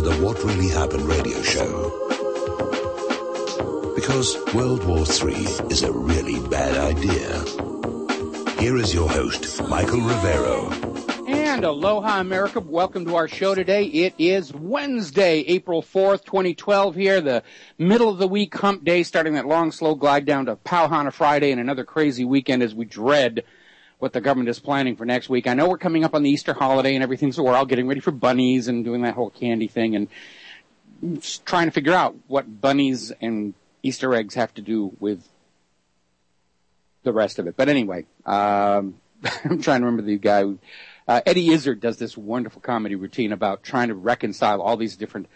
the What Really Happened radio show. Because World War III is a really bad idea. Here is your host, Michael Rivero. And aloha, America. Welcome to our show today. It is Wednesday, April 4th, 2012 here, the middle of the week hump day, starting that long, slow glide down to Pauhana Friday and another crazy weekend as we dread what the government is planning for next week. I know we're coming up on the Easter holiday and everything, so we're all getting ready for bunnies and doing that whole candy thing and just trying to figure out what bunnies and Easter eggs have to do with the rest of it. But anyway, I'm trying to remember the guy who, Eddie Izzard does this wonderful comedy routine about trying to reconcile all these different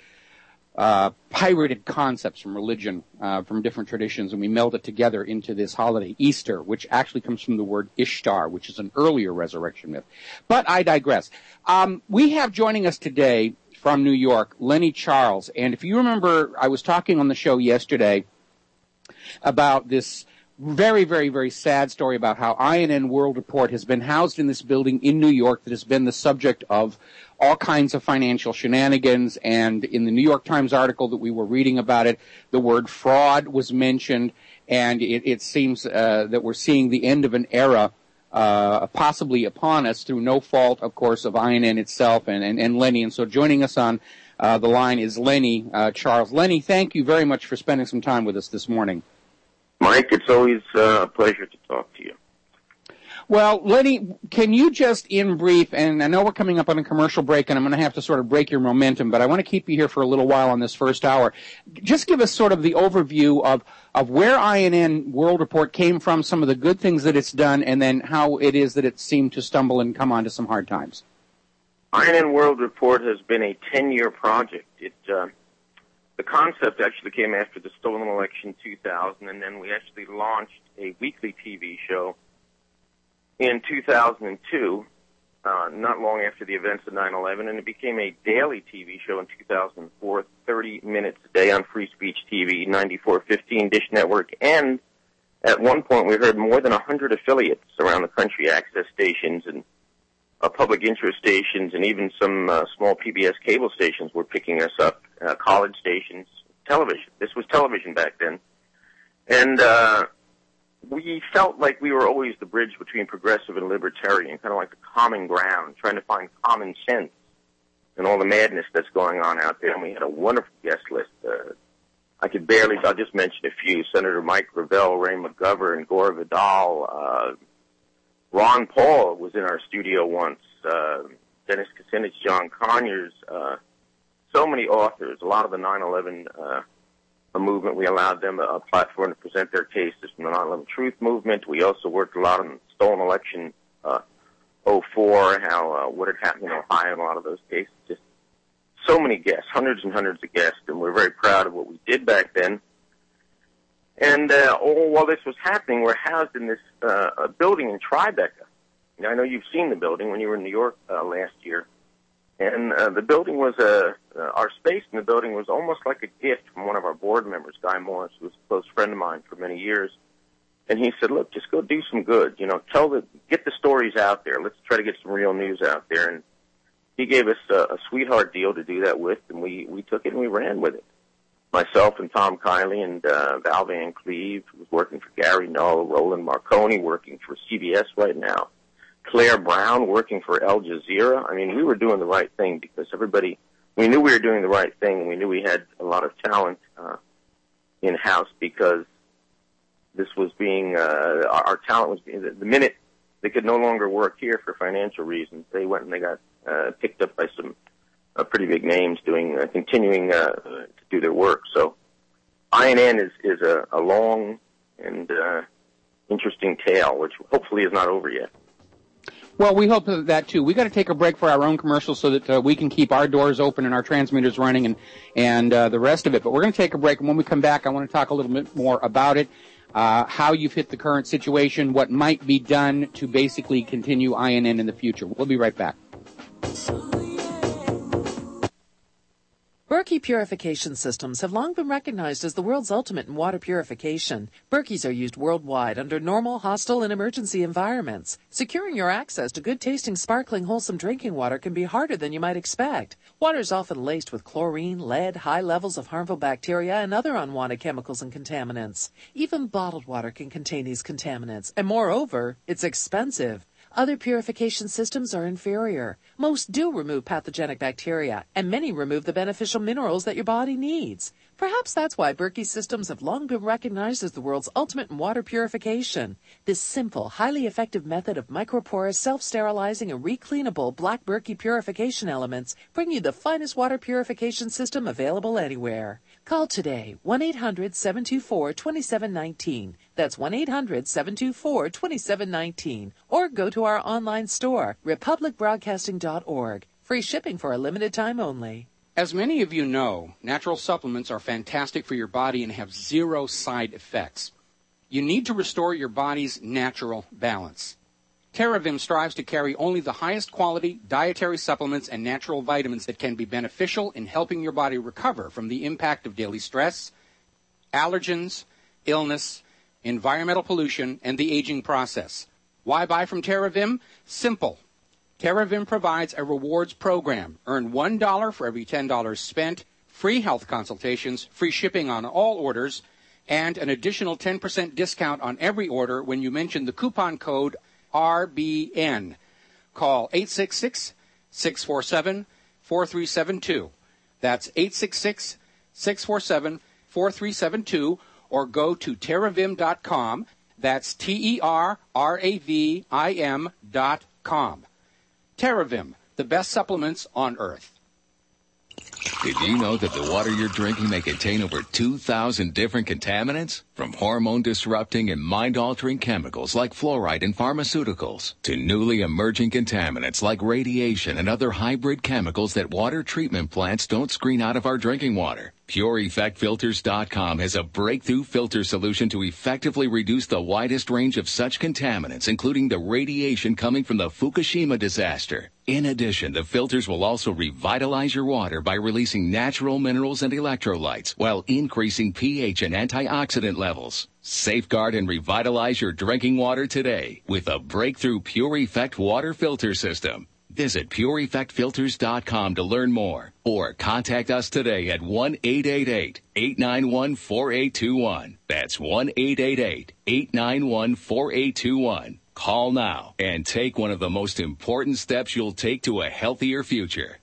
pirated concepts from religion, from different traditions, and we meld it together into this holiday, Easter, which actually comes from the word Ishtar, which is an earlier resurrection myth. But I digress. We have joining us today from New York, Lenny Charles. And if you remember, I was talking on the show yesterday about this very, very, very sad story about how INN World Report has been housed in this building in New York that has been the subject of all kinds of financial shenanigans. And in the New York Times article that we were reading about it, the word fraud was mentioned. And it seems that we're seeing the end of an era possibly upon us through no fault, of course, of INN itself and Lenny. And so joining us on the line is Lenny Charles. Lenny, thank you very much for spending some time with us this morning. Mike, it's always a pleasure to talk to you. Well, Lenny, can you just in brief, and I know we're coming up on a commercial break, and I'm going to have to sort of break your momentum, but I want to keep you here for a little while on this first hour. Just give us sort of the overview of where INN World Report came from, some of the good things that it's done, and then how it is that it seemed to stumble and come onto some hard times. INN World Report has been a 10-year project. The concept actually came after the stolen election 2000, and then we actually launched a weekly TV show in 2002, not long after the events of 9/11, and it became a daily TV show in 2004, 30 minutes a day on Free Speech TV, 94.15 Dish Network, and at one point we heard more than 100 affiliates around the country, access stations and public interest stations, and even some small PBS cable stations were picking us up, college stations, television. This was television back then. And we felt like we were always the bridge between progressive and libertarian, kind of like the common ground, trying to find common sense in all the madness that's going on out there. And we had a wonderful guest list. I'll just mention a few: Senator Mike Gravel, Ray McGovern, Gore Vidal, Ron Paul was in our studio once, Dennis Kucinich, John Conyers, so many authors, a lot of the 9/11 movement. We allowed them a platform to present their cases from the 9/11 Truth Movement. We also worked a lot on stolen election 04, what had happened in Ohio and a lot of those cases. Just so many guests, hundreds and hundreds of guests, and we're very proud of what we did back then. And all while this was happening, we're housed in this building in Tribeca. Now, I know you've seen the building when you were in New York last year. And the building was our space in the building was almost like a gift from one of our board members, Guy Morris, who was a close friend of mine for many years. And he said, look, just go do some good. Get the stories out there. Let's try to get some real news out there. And he gave us a sweetheart deal to do that with, and we took it and we ran with it. Myself and Tom Kiley and Val Van Cleve, who was working for Gary Null, Roland Marconi, working for CBS right now, Claire Brown, working for Al Jazeera. I mean, we were doing the right thing because we knew we were doing the right thing, and we knew we had a lot of talent in-house because this was our talent was the minute they could no longer work here for financial reasons, they went and they got picked up by some pretty big names continuing to do their work. So INN is a long and interesting tale, which hopefully is not over yet. Well, we hope that too. We got to take a break for our own commercials so that we can keep our doors open and our transmitters running and the rest of it. But we're going to take a break, and when we come back, I want to talk a little bit more about it, how you've hit the current situation, what might be done to basically continue INN in the future. We'll be right back. Berkey purification systems have long been recognized as the world's ultimate in water purification. Berkeys are used worldwide under normal, hostile, and emergency environments. Securing your access to good-tasting, sparkling, wholesome drinking water can be harder than you might expect. Water is often laced with chlorine, lead, high levels of harmful bacteria, and other unwanted chemicals and contaminants. Even bottled water can contain these contaminants, and moreover, it's expensive. Other purification systems are inferior. Most do remove pathogenic bacteria, and many remove the beneficial minerals that your body needs. Perhaps that's why Berkey systems have long been recognized as the world's ultimate in water purification. This simple, highly effective method of microporous, self-sterilizing, and recleanable black Berkey purification elements bring you the finest water purification system available anywhere. Call today, 1-800-724-2719. That's 1-800-724-2719. Or go to our online store, republicbroadcasting.org. Free shipping for a limited time only. As many of you know, natural supplements are fantastic for your body and have zero side effects. You need to restore your body's natural balance. TerraVim strives to carry only the highest quality dietary supplements and natural vitamins that can be beneficial in helping your body recover from the impact of daily stress, allergens, illness, environmental pollution, and the aging process. Why buy from TerraVim? Simple. TerraVim provides a rewards program. Earn $1 for every $10 spent, free health consultations, free shipping on all orders, and an additional 10% discount on every order when you mention the coupon code RBN. Call 866-647-4372. That's 866-647-4372, or go to TerraVim.com. That's TerraVim.com. TerraVim, the best supplements on Earth. Did you know that the water you're drinking may contain over 2,000 different contaminants? From hormone-disrupting and mind-altering chemicals like fluoride in pharmaceuticals to newly emerging contaminants like radiation and other hybrid chemicals that water treatment plants don't screen out of our drinking water. PureEffectFilters.com has a breakthrough filter solution to effectively reduce the widest range of such contaminants, including the radiation coming from the Fukushima disaster. In addition, the filters will also revitalize your water by releasing natural minerals and electrolytes while increasing pH and antioxidant levels. Safeguard and revitalize your drinking water today with a breakthrough Pure Effect water filter system. Visit PureEffectFilters.com to learn more, or contact us today at 1-888-891-4821. That's 1-888-891-4821. Call now and take one of the most important steps you'll take to a healthier future.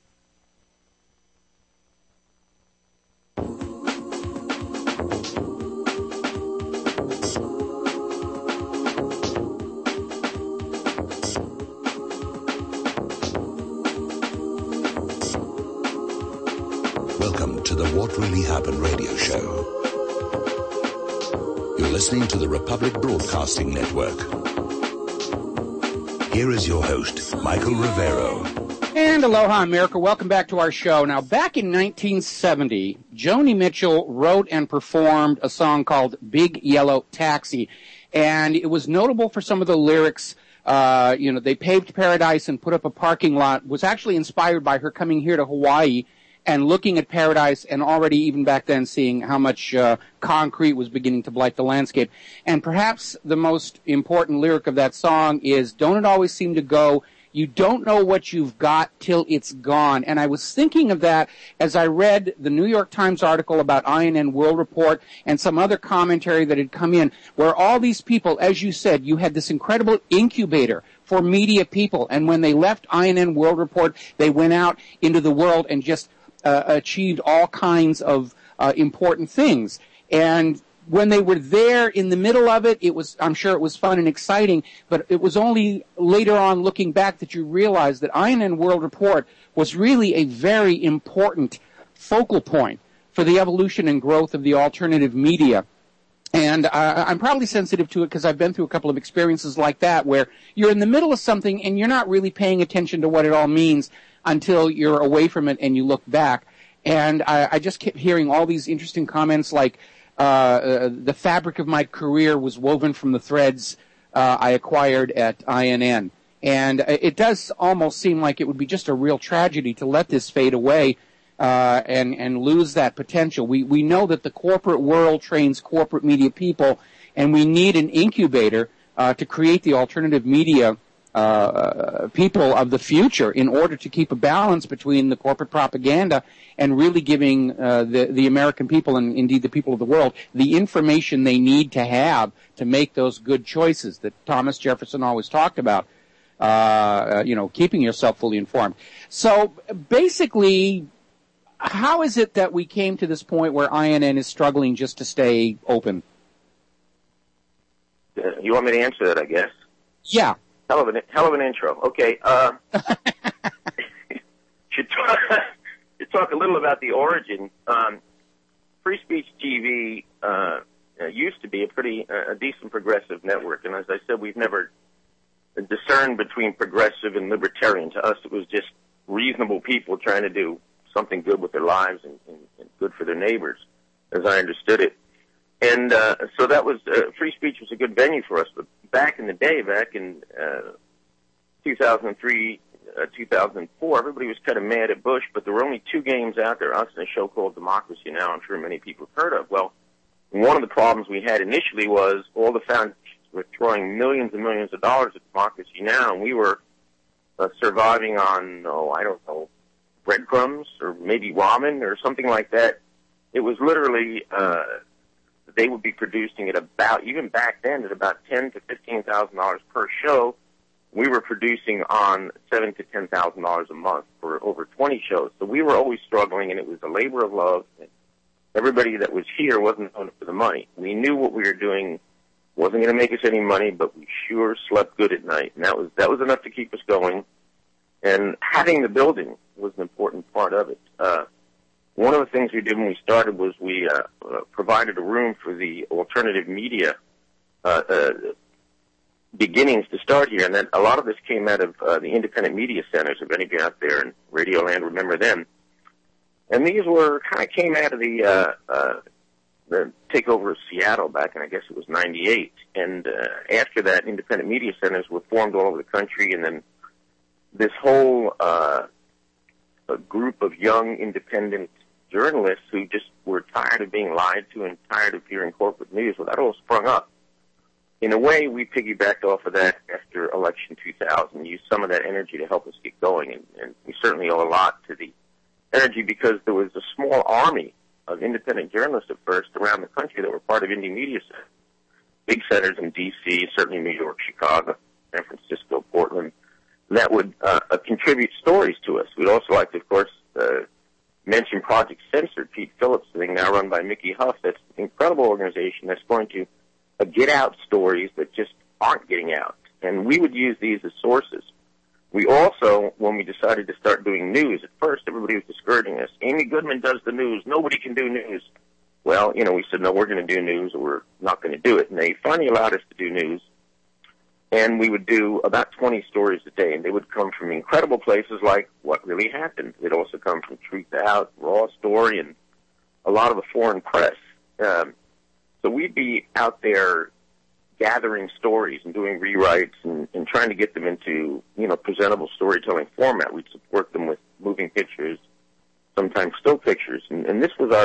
Welcome to the What Really Happened radio show. You're listening to the Republic Broadcasting Network. Here is your host, Michael Rivero. And aloha, America. Welcome back to our show. Now, back in 1970, Joni Mitchell wrote and performed a song called Big Yellow Taxi. And it was notable for some of the lyrics. They paved paradise and put up a parking lot. It was actually inspired by her coming here to Hawaii and looking at paradise, and already even back then seeing how much concrete was beginning to blight the landscape. And perhaps the most important lyric of that song is, don't it always seem to go, you don't know what you've got till it's gone. And I was thinking of that as I read the New York Times article about INN World Report and some other commentary that had come in, where all these people, as you said, you had this incredible incubator for media people. And when they left INN World Report, they went out into the world and just achieved all kinds of important things. And when they were there in the middle of it, I'm sure it was fun and exciting, but it was only later on looking back that you realized that INN World Report was really a very important focal point for the evolution and growth of the alternative media. And I'm probably sensitive to it because I've been through a couple of experiences like that where you're in the middle of something and you're not really paying attention to what it all means until you're away from it and you look back. And I just kept hearing all these interesting comments like, the fabric of my career was woven from the threads I acquired at INN. And it does almost seem like it would be just a real tragedy to let this fade away and lose that potential. We know that the corporate world trains corporate media people, and we need an incubator to create the alternative media people of the future in order to keep a balance between the corporate propaganda and really giving the American people and indeed the people of the world the information they need to have to make those good choices that Thomas Jefferson always talked about, keeping yourself fully informed. So basically, how is it that we came to this point where INN is struggling just to stay open? You want me to answer that, I guess? Yeah. Hell of an intro. Okay. Should talk a little about the origin. Free Speech TV used to be a decent progressive network, and as I said, we've never discerned between progressive and libertarian. To us, it was just reasonable people trying to do something good with their lives and good for their neighbors, as I understood it. And so that was Free Speech was a good venue for us. But back in the day, back in 2003, 2004, everybody was kind of mad at Bush, but there were only two games out there, us and a show called Democracy Now! I'm sure many people have heard of. Well, one of the problems we had initially was all the foundations were throwing millions and millions of dollars at Democracy Now!, and we were surviving on, breadcrumbs or maybe ramen or something like that. It was literally they would be producing at about, even back then, at about $10,000 to $15,000 per show. We were producing on $7,000 to $10,000 a month for over 20 shows. So we were always struggling, and it was a labor of love. And everybody that was here wasn't doing it for the money. We knew what we were doing wasn't going to make us any money, but we sure slept good at night, and that was enough to keep us going. And having the building was an important part of it. One of the things we did when we started was we provided a room for the alternative media beginnings to start here, and then a lot of this came out of the independent media centers, if anybody out there in Radioland remember them. And these came out of the takeover of Seattle back in, I guess it was 98. And after that, independent media centers were formed all over the country, and then this whole group of young independent journalists who just were tired of being lied to and tired of hearing corporate news, well, that all sprung up. In a way, we piggybacked off of that after election 2000, used some of that energy to help us get going, and we certainly owe a lot to the energy because there was a small army of independent journalists at first around the country that were part of indie media centers. Big centers in D.C., certainly New York, Chicago, San Francisco, Portland, that would contribute stories to us. We'd also like to, of course, mention Project Censored, Pete Phillips' thing, now run by Mickey Huff. That's an incredible organization that's going to get out stories that just aren't getting out. And we would use these as sources. We also, when we decided to start doing news, at first everybody was discouraging us. Amy Goodman does the news. Nobody can do news. Well, we said, no, we're going to do news, or we're not going to do it. And they finally allowed us to do news. And we would do about 20 stories a day, and they would come from incredible places like What Really Happened. They'd also come from Truth Out, Raw Story, and a lot of the foreign press. So we'd be out there gathering stories and doing rewrites and trying to get them into, presentable storytelling format. We'd support them with moving pictures, sometimes still pictures, and this was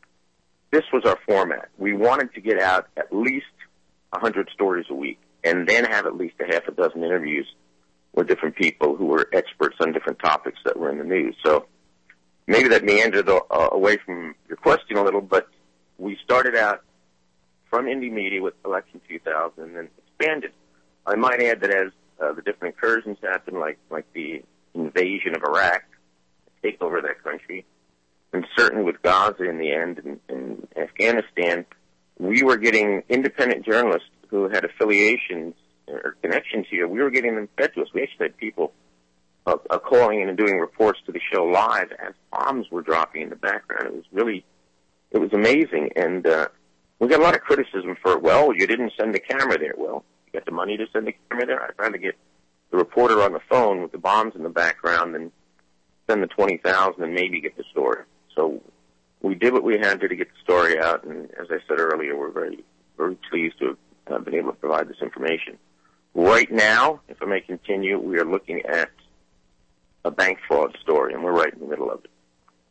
our format. We wanted to get out at least 100 stories a week, and then have at least a half a dozen interviews with different people who were experts on different topics that were in the news. So maybe that meandered away from your question a little, but we started out from indie media with election 2000 and then expanded. I might add that as the different incursions happened, like the invasion of Iraq, takeover of that country, and certainly with Gaza in the end and Afghanistan, we were getting independent journalists who had affiliations or connections here. We were getting them fed to us. We actually had people calling in and doing reports to the show live as bombs were dropping in the background. It was amazing. And we got a lot of criticism for, well, you didn't send the camera there. Well, you got the money to send the camera there? I'd rather get the reporter on the phone with the bombs in the background than send the 20,000 and maybe get the story. So we did what we had to get the story out, and as I said earlier, we're very, very pleased to have been able to provide this information. Right now, if I may continue, we are looking at a bank fraud story, and we're right in the middle of it.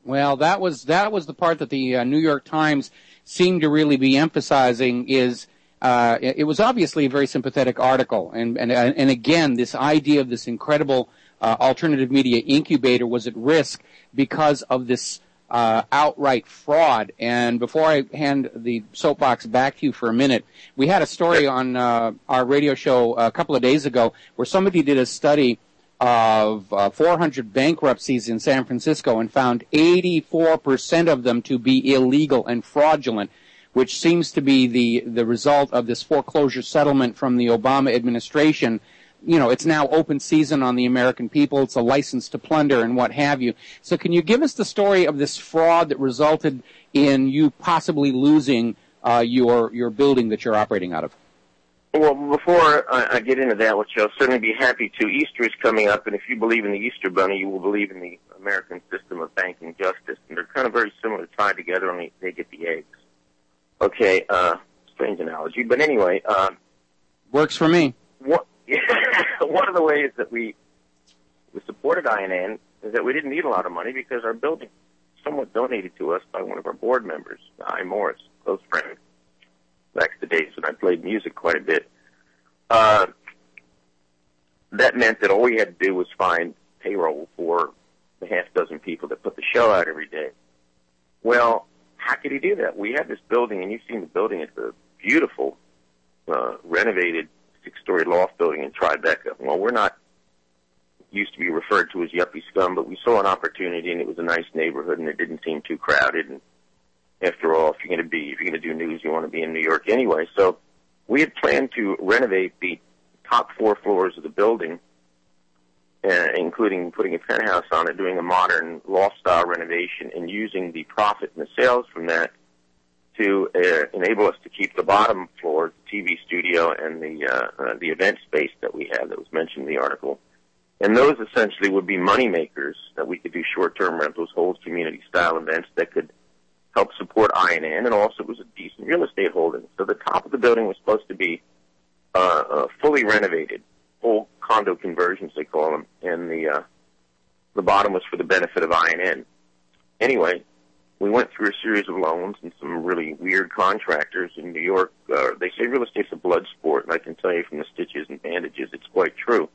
Well, that was the part that the New York Times seemed to really be emphasizing. Is it was obviously a very sympathetic article, and again, this idea of this incredible alternative media incubator was at risk because of this outright fraud. And before I hand the soapbox back to you for a minute, we had a story on our radio show a couple of days ago where somebody did a study of 400 bankruptcies in San Francisco and found 84% of them to be illegal and fraudulent, which seems to be the result of this foreclosure settlement from the Obama administration. You know, it's now open season on the American people. It's a license to plunder and what have you. So can you give us the story of this fraud that resulted in you possibly losing your building that you're operating out of? Well, before I get into that, which I'll certainly be happy to, Easter is coming up, and if you believe in the Easter Bunny, you will believe in the American system of banking justice. And they're kind of very similar, tied together, only they get the eggs. Okay, strange analogy. But anyway. Works for me. One of the ways that we supported INN is that we didn't need a lot of money because our building was somewhat donated to us by one of our board members, Guy Morris, close friend. Back to the days when I played music quite a bit. That meant that all we had to do was find payroll for the half dozen people that put the show out every day. Well, how could he do that? We had this building, and you've seen the building. It's a beautiful, renovated 6-story loft building in Tribeca. Well, we're not used to be referred to as yuppie scum, but we saw an opportunity, and it was a nice neighborhood, and it didn't seem too crowded. And after all, if you're going to do news, you want to be in New York anyway. So we had planned to renovate the top 4 floors of the building, including putting a penthouse on it, doing a modern loft-style renovation, and using the profit and the sales from that to enable us to keep the bottom floor, the TV studio, and the event space that we have that was mentioned in the article. And those essentially would be money makers that we could do short-term rentals, hold community-style events that could help support INN, and also it was a decent real estate holding. So the top of the building was supposed to be fully renovated, full condo conversions they call them, and the bottom was for the benefit of INN. Anyway, we went through a series of loans and some really weird contractors in New York. They say real estate's a blood sport, and I can tell you from the stitches and bandages, it's quite true.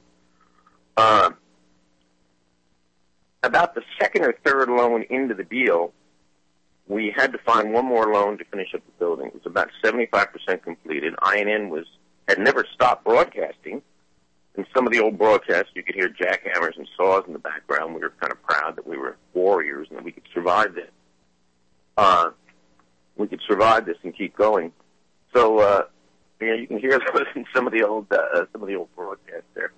About the second or third loan into the deal, we had to find one more loan to finish up the building. It was about 75% completed. INN had never stopped broadcasting. In some of the old broadcasts, you could hear jackhammers and saws in the background. We were kind of proud that we were warriors and that we could survive this. We could survive this and keep going. So, you can hear those in some of the old broadcasts there.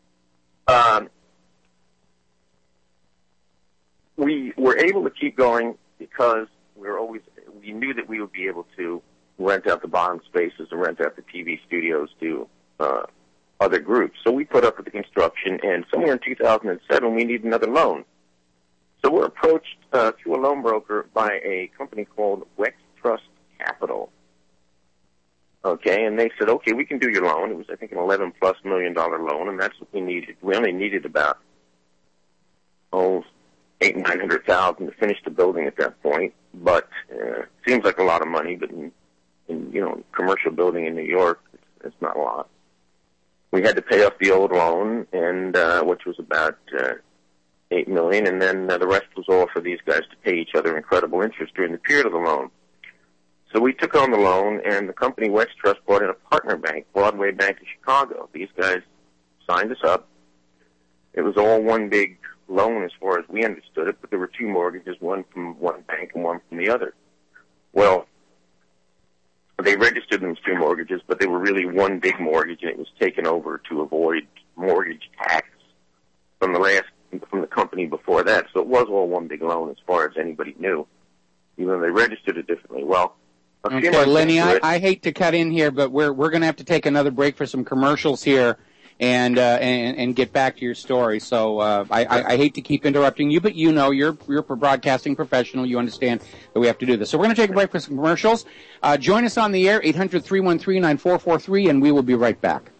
We were able to keep going because we knew that we would be able to rent out the bottom spaces and rent out the TV studios to other groups. So we put up with the construction, and somewhere in 2007 we needed another loan. So we're approached through a loan broker by a company called Wex Trust Capital. Okay, and they said, okay, we can do your loan. It was, I think, an $11+ million loan, and that's what we needed. We only needed about, $800,000 and $900,000 to finish the building at that point. But seems like a lot of money, but in commercial building in New York, it's not a lot. We had to pay off the old loan, and which was about $8 million, and then the rest was all for these guys to pay each other incredible interest during the period of the loan. So we took on the loan, and the company Wex Trust brought in a partner bank, Broadway Bank of Chicago. These guys signed us up. It was all one big loan as far as we understood it, but there were 2 mortgages, one from one bank and one from the other. Well, they registered them as 2 mortgages, but they were really one big mortgage, and it was taken over to avoid mortgage tax from the company before that. So it was all one big loan as far as anybody knew, even though they registered it differently. Well, okay, Lenny, I hate to cut in here, but we're going to have to take another break for some commercials here and get back to your story. So I hate to keep interrupting you, but you're a broadcasting professional. You understand that we have to do this. So we're going to take a break for some commercials. Join us on the air, 800-313-9443, and we will be right back.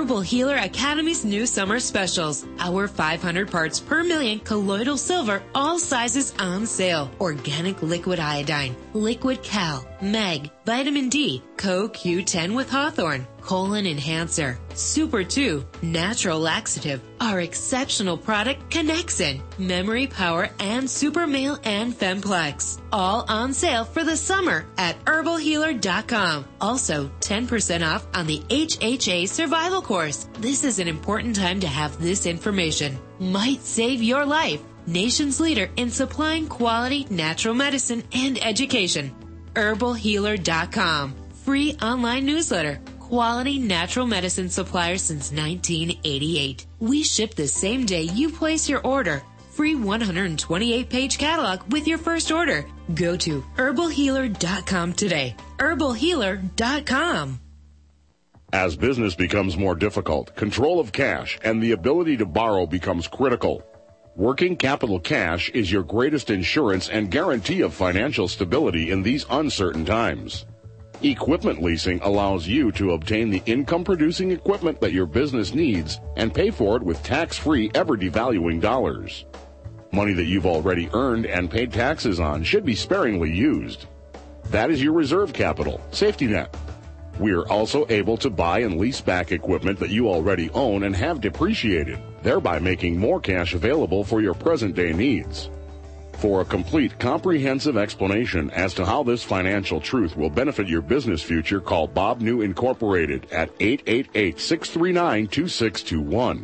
Herbal Healer Academy's new summer specials. Our 500 parts per million colloidal silver, all sizes on sale. Organic liquid iodine, liquid cal, mag, vitamin D, CoQ10 with Hawthorne, colon enhancer, Super 2, natural laxative, our exceptional product Connexin, memory power, and Super Male and Femplex. All on sale for the summer at herbalhealer.com. Also, 10% off on the HHA survival course. This is an important time to have this information. Might save your life. Nation's leader in supplying quality natural medicine and education. herbalhealer.com. Free online newsletter. Quality natural medicine supplier since 1988. We ship the same day you place your order. Free 128-page catalog with your first order. Go to herbalhealer.com today. herbalhealer.com. As business becomes more difficult, control of cash and the ability to borrow becomes critical. Working Capital Cash is your greatest insurance and guarantee of financial stability in these uncertain times. Equipment leasing allows you to obtain the income-producing equipment that your business needs and pay for it with tax-free, ever-devaluing dollars. Money that you've already earned and paid taxes on should be sparingly used. That is your reserve capital, safety net. We are also able to buy and lease back equipment that you already own and have depreciated, thereby making more cash available for your present-day needs. For a complete, comprehensive explanation as to how this financial truth will benefit your business future, call Bob New Incorporated at 888-639-2621.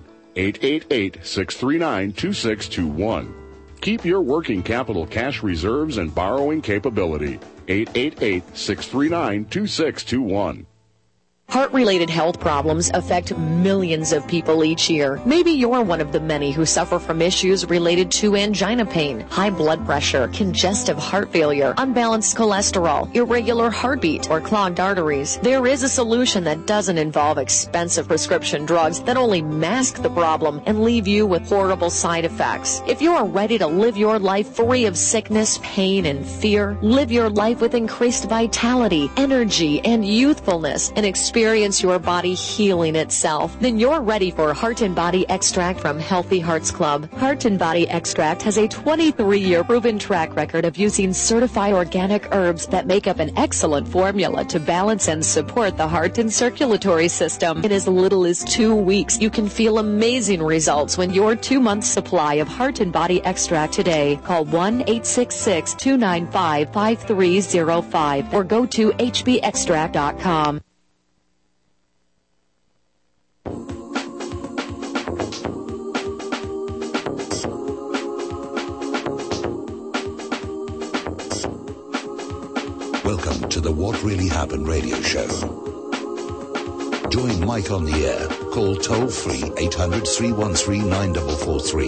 888-639-2621. Keep your working capital cash reserves and borrowing capability. 888-639-2621. Heart-related health problems affect millions of people each year. Maybe you're one of the many who suffer from issues related to angina pain, high blood pressure, congestive heart failure, unbalanced cholesterol, irregular heartbeat, or clogged arteries. There is a solution that doesn't involve expensive prescription drugs that only mask the problem and leave you with horrible side effects. If you are ready to live your life free of sickness, pain, and fear, live your life with increased vitality, energy, and youthfulness, and experience your body healing itself, then you're ready for Heart and Body Extract from Healthy Hearts Club. Heart and Body Extract has a 23-year proven track record of using certified organic herbs that make up an excellent formula to balance and support the heart and circulatory system. In as little as 2 weeks, you can feel amazing results when your 2-month supply of Heart and Body Extract today. Call 1-866-295-5305 or go to hbextract.com. Welcome to the What Really Happened radio show. Join Mike on the air. Call toll-free 800-313-9443.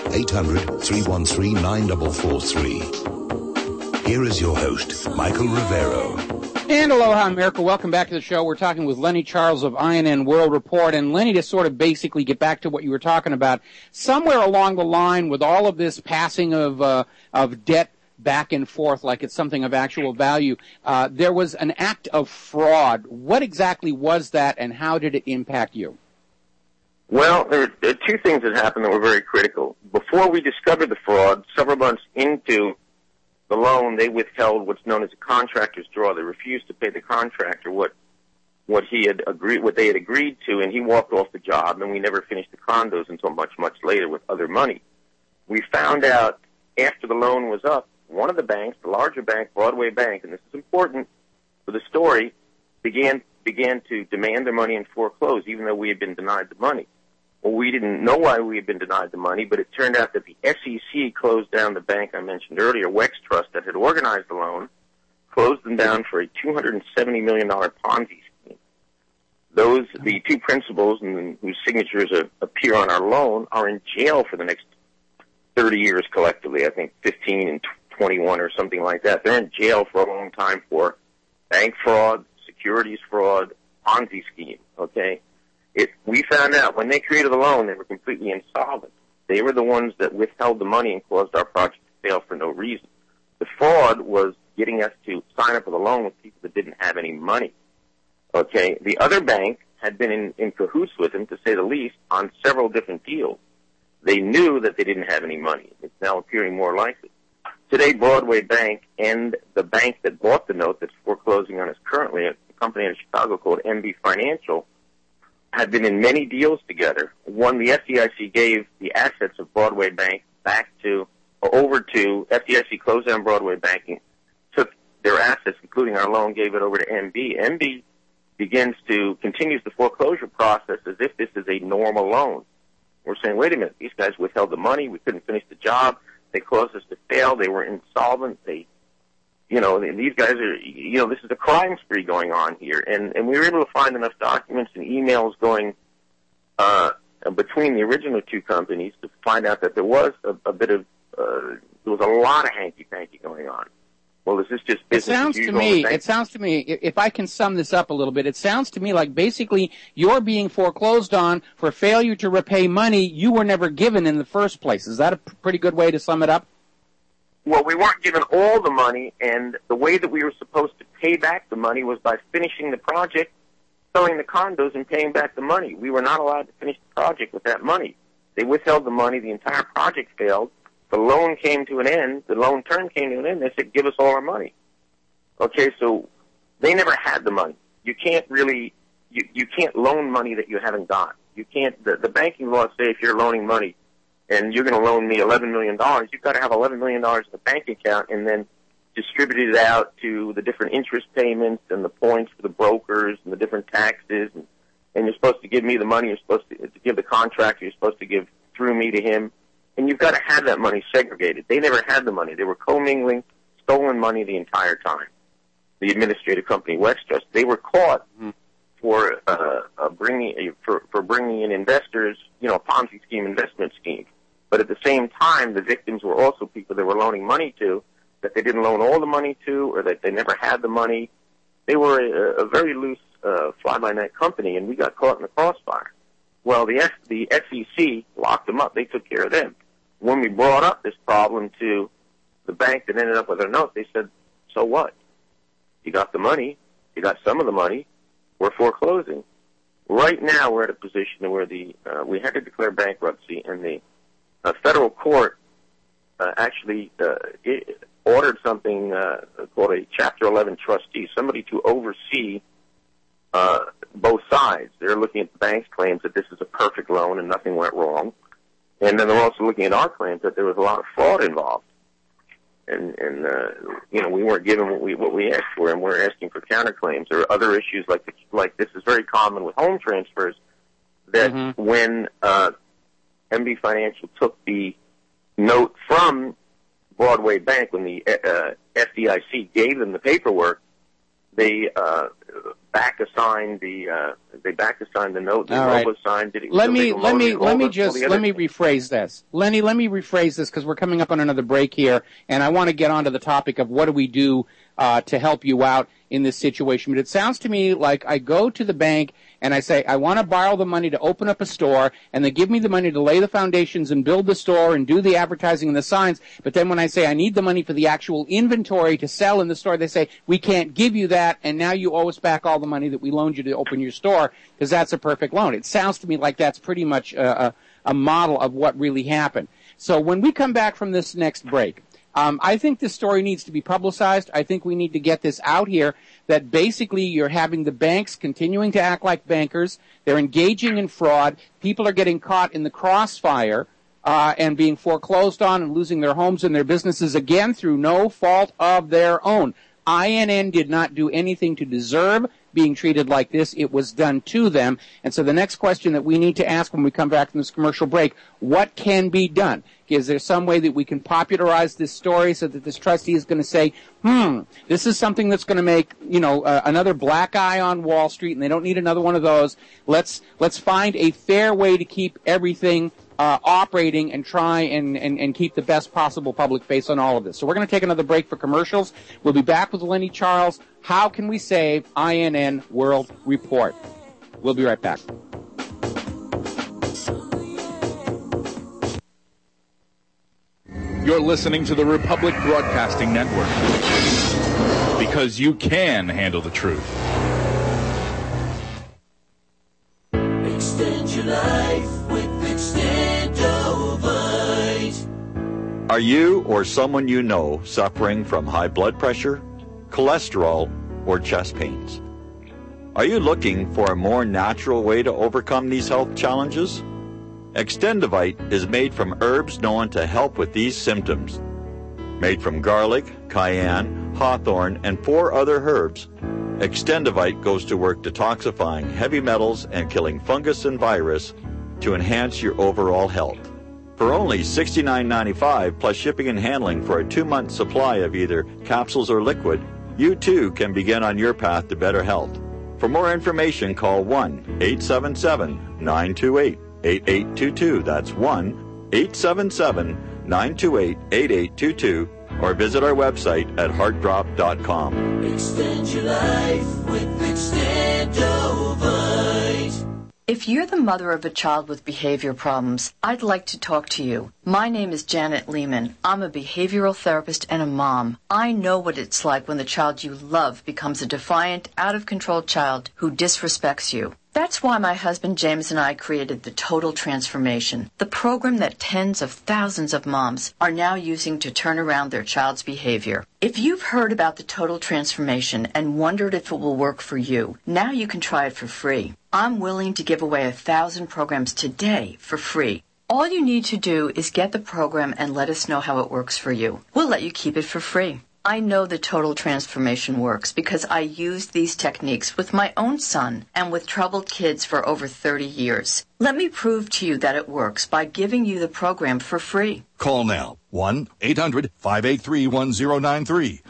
800-313-9443. Here is your host, Michael Rivero. And aloha, America. Welcome back to the show. We're talking with Lenny Charles of INN World Report. And Lenny, to sort of basically get back to what you were talking about, somewhere along the line with all of this passing of debt back and forth like it's something of actual value, there was an act of fraud. What exactly was that, and how did it impact you? Well, there are two things that happened that were very critical. Before we discovered the fraud, several months into the loan, they withheld what's known as a contractor's draw. They refused to pay the contractor what they had agreed to, and he walked off the job, and we never finished the condos until much, much later with other money. We found out after the loan was up, one of the banks, the larger bank, Broadway Bank, and this is important for the story, began to demand their money and foreclose, even though we had been denied the money. Well, we didn't know why we had been denied the money, but it turned out that the SEC closed down the bank I mentioned earlier, Wex Trust, that had organized the loan, closed them down for a $270 million Ponzi scheme. The two principals and whose signatures appear on our loan are in jail for the next 30 years collectively, I think 15 and 21 or something like that. They're in jail for a long time for bank fraud, securities fraud, Ponzi scheme, okay? We found out when they created the loan, they were completely insolvent. They were the ones that withheld the money and caused our project to fail for no reason. The fraud was getting us to sign up for the loan with people that didn't have any money, okay? The other bank had been in cahoots with him, to say the least, on several different deals. They knew that they didn't have any money. It's now appearing more likely. Today, Broadway Bank and the bank that bought the note that's foreclosing on us currently, a company in Chicago called MB Financial, had been in many deals together. One, the FDIC gave the assets of Broadway Bank over to FDIC, closed down Broadway Banking, took their assets, including our loan, gave it over to MB. MB continues the foreclosure process as if this is a normal loan. We're saying, wait a minute, these guys withheld the money, we couldn't finish the job, they caused us to fail, they were insolvent, these guys are, this is a crime spree going on here. And we were able to find enough documents and emails going between the original two companies to find out that there was there was a lot of hanky-panky going on. Well, is this just business as usual? It sounds to me, if I can sum this up a little bit, it sounds to me like basically you're being foreclosed on for failure to repay money you were never given in the first place. Is that a pretty good way to sum it up? Well, we weren't given all the money, and the way that we were supposed to pay back the money was by finishing the project, selling the condos, and paying back the money. We were not allowed to finish the project with that money. They withheld the money. The entire project failed. The loan came to an end. The loan term came to an end. They said, give us all our money. Okay, so they never had the money. You can't really, you can't loan money that you haven't got. You can't, the banking laws say if you're loaning money and you're going to loan me $11 million, you've got to have $11 million in the bank account and then distribute it out to the different interest payments and the points for the brokers and the different taxes. And you're supposed to give me the money. You're supposed to give the contractor. You're supposed to give through me to him. And you've got to have that money segregated. They never had the money. They were commingling stolen money the entire time. The administrative company, Wextrust, they were caught for bringing in investors, a Ponzi scheme, investment scheme. But at the same time, the victims were also people they were loaning money to that they didn't loan all the money to, or that they never had the money. They were a very loose fly-by-night company, and we got caught in the crossfire. Well, the SEC locked them up. They took care of them. When we brought up this problem to the bank that ended up with our note, they said, so what? You got the money. You got some of the money. We're foreclosing. Right now, we're at a position where we had to declare bankruptcy, and the federal court actually ordered something called a Chapter 11 trustee, somebody to oversee both sides. They're looking at the bank's claims that this is a perfect loan and nothing went wrong. And then they're also looking at our claims that there was a lot of fraud involved. And we weren't given what we asked for, and we're asking for counterclaims. There are other issues like this is very common with home transfers, that when MB Financial took the note from Broadway Bank, when the FDIC gave them the paperwork, they back assigned the note. The robo-signed it. Let me rephrase this, Lenny. Let me rephrase this because we're coming up on another break here, and I want to get onto the topic of what do we do to help you out in this situation. But it sounds to me like I go to the bank and I say, I want to borrow the money to open up a store, and they give me the money to lay the foundations and build the store and do the advertising and the signs. But then when I say I need the money for the actual inventory to sell in the store, they say, we can't give you that, and now you owe us back all the money that we loaned you to open your store because that's a perfect loan. It sounds to me like that's pretty much a model of what really happened. So when we come back from this next break, I think this story needs to be publicized. I think we need to get this out here that basically you're having the banks continuing to act like bankers. They're engaging in fraud. People are getting caught in the crossfire and being foreclosed on and losing their homes and their businesses again through no fault of their own. INN did not do anything to deserve being treated like this. It was done to them. And so the next question that we need to ask when we come back from this commercial break, what can be done? Is there some way that we can popularize this story so that this trustee is going to say, this is something that's going to make, another black eye on Wall Street, and they don't need another one of those. Let's find a fair way to keep everything operating and try and keep the best possible public face on all of this. So we're going to take another break for commercials. We'll be back with Lenny Charles. How can we save INN World Report? We'll be right back. You're listening to the Republic Broadcasting Network because you can handle the truth. life with Extendovite. Are you or someone you know suffering from high blood pressure, cholesterol, or chest pains? Are you looking for a more natural way to overcome these health challenges? Extendovite is made from herbs known to help with these symptoms. Made from garlic, cayenne, hawthorn, and 4 other herbs, Extendovite goes to work detoxifying heavy metals and killing fungus and virus to enhance your overall health. For only $69.95 plus shipping and handling for a 2-month supply of either capsules or liquid, you too can begin on your path to better health. For more information, call 1-877-928-8822. That's 1-877-928-8822. Or visit our website at heartdrop.com. Extend your life with Extendovite. If you're the mother of a child with behavior problems, I'd like to talk to you. My name is Janet Lehman. I'm a behavioral therapist and a mom. I know what it's like when the child you love becomes a defiant, out-of-control child who disrespects you. That's why my husband James and I created the Total Transformation, the program that tens of thousands of moms are now using to turn around their child's behavior. If you've heard about the Total Transformation and wondered if it will work for you, now you can try it for free. I'm willing to give away 1,000 programs today for free. All you need to do is get the program and let us know how it works for you. We'll let you keep it for free. I know the Total Transformation works because I used these techniques with my own son and with troubled kids for over 30 years. Let me prove to you that it works by giving you the program for free. Call now. 1-800-583-1093.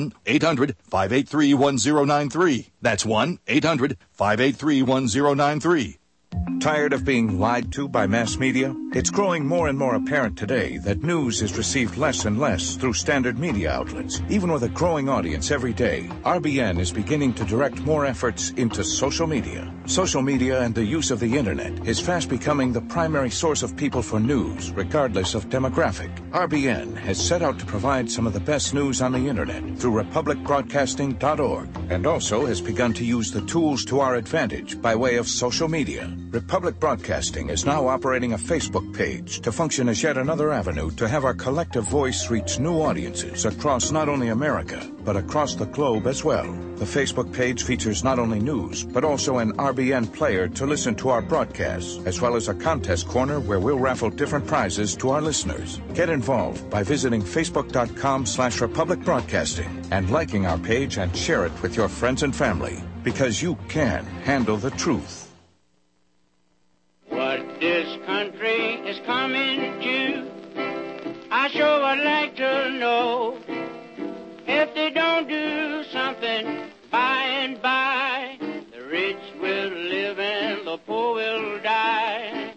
1-800-583-1093. That's 1-800-583-1093. Tired of being lied to by mass media? It's growing more and more apparent today that news is received less and less through standard media outlets. Even with a growing audience every day, RBN is beginning to direct more efforts into social media. Social media and the use of the internet is fast becoming the primary source of people for news, regardless of demographic. RBN has set out to provide some of the best news on the internet through republicbroadcasting.org, and also has begun to use the tools to our advantage by way of social media. Republic Broadcasting is now operating a Facebook page to function as yet another avenue to have our collective voice reach new audiences across not only America, but across the globe as well. The Facebook page features not only news, but also an RBN player to listen to our broadcasts, as well as a contest corner where we'll raffle different prizes to our listeners. Get involved by visiting facebook.com/Republic Broadcasting and liking our page and share it with your friends and family, because you can handle the truth. What this country is coming to, I sure would like to know. If they don't do something by and by, the rich will live and the poor will die.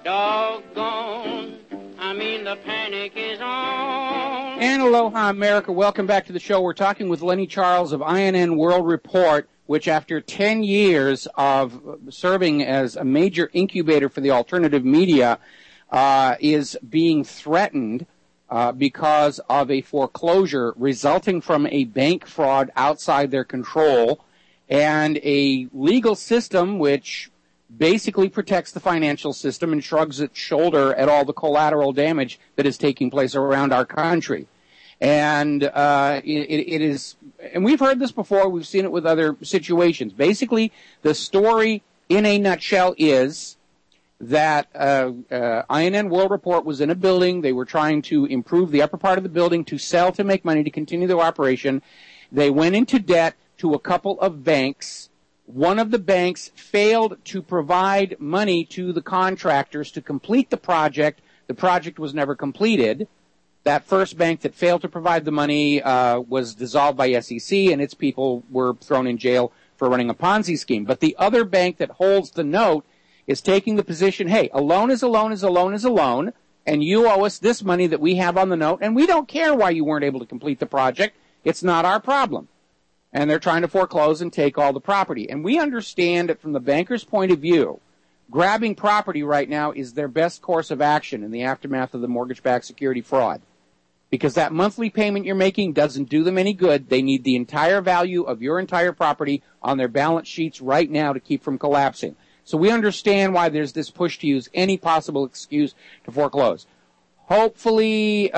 Doggone, I mean the panic is on. And aloha, America. Welcome back to the show. We're talking with Lenny Charles of INN World Report, which after 10 years of serving as a major incubator for the alternative media is being threatened because of a foreclosure resulting from a bank fraud outside their control and a legal system which basically protects the financial system and shrugs its shoulder at all the collateral damage that is taking place around our country. And it is, and we've heard this before, we've seen it with other situations. Basically, the story in a nutshell is that INN World Report was in a building. They were trying to improve the upper part of the building to sell, to make money, to continue their operation. They went into debt to a couple of banks. One of the banks failed to provide money to the contractors to complete the project. The project was never completed. That first bank that failed to provide the money was dissolved by SEC, and its people were thrown in jail for running a Ponzi scheme. But the other bank that holds the note is taking the position, hey, a loan is a loan is a loan is a loan, and you owe us this money that we have on the note, and we don't care why you weren't able to complete the project. It's not our problem. And they're trying to foreclose and take all the property. And we understand that from the banker's point of view, grabbing property right now is their best course of action in the aftermath of the mortgage-backed security fraud. Because that monthly payment you're making doesn't do them any good. They need the entire value of your entire property on their balance sheets right now to keep from collapsing. So we understand why there's this push to use any possible excuse to foreclose. Hopefully,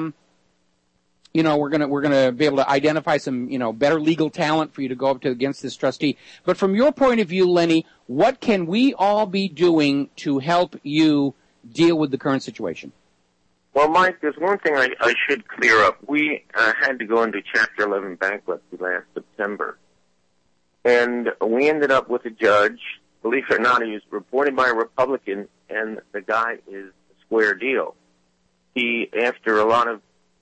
we're gonna be able to identify some, better legal talent for you to go up to against this trustee. But from your point of view, Lenny, what can we all be doing to help you deal with the current situation? Well, Mike, there's one thing I should clear up. We had to go into Chapter 11 bankruptcy last September, and we ended up with a judge. Believe it or not, he was appointed by a Republican, and the guy is a square deal. He, after a lot of,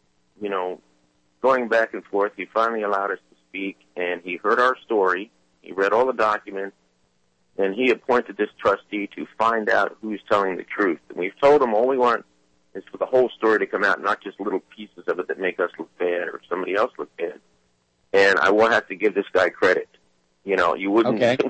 going back and forth, he finally allowed us to speak, and he heard our story. He read all the documents, and he appointed this trustee to find out who's telling the truth. And we've told him all we want is for the whole story to come out, not just little pieces of it that make us look bad or somebody else look bad. And I will have to give this guy credit. You wouldn't. Okay.